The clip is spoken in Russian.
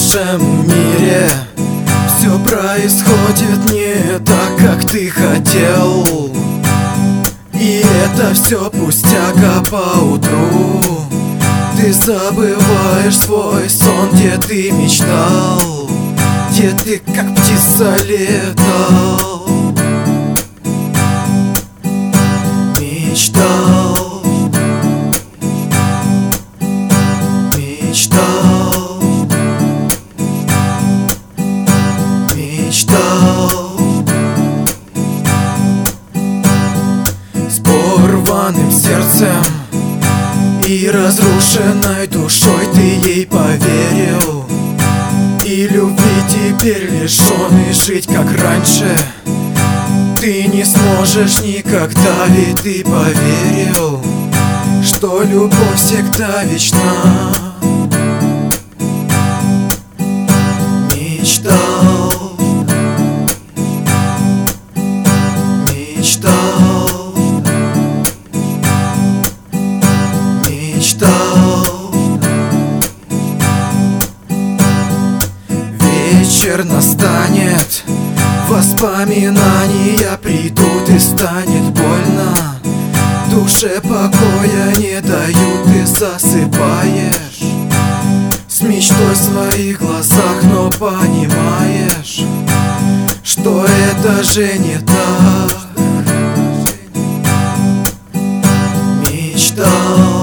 нашем мире все происходит не так, как ты хотел. И это все пустяка поутру. Ты забываешь свой сон, где ты мечтал, где ты как птица летал. Мечтал, мечтал, мечтал. С порванным сердцем и разрушенной душой ты ей поверил. И любви теперь лишённый, жить как раньше ты не сможешь никогда. Ведь ты поверил, что любовь всегда вечна. Мечтал, мечтал, мечтал. Вечер настанет, воспоминания придут и станет больно. Душе покоя не дают, ты засыпаешь с мечтой в своих глазах, но понимаешь, что это же не так. Мечтал,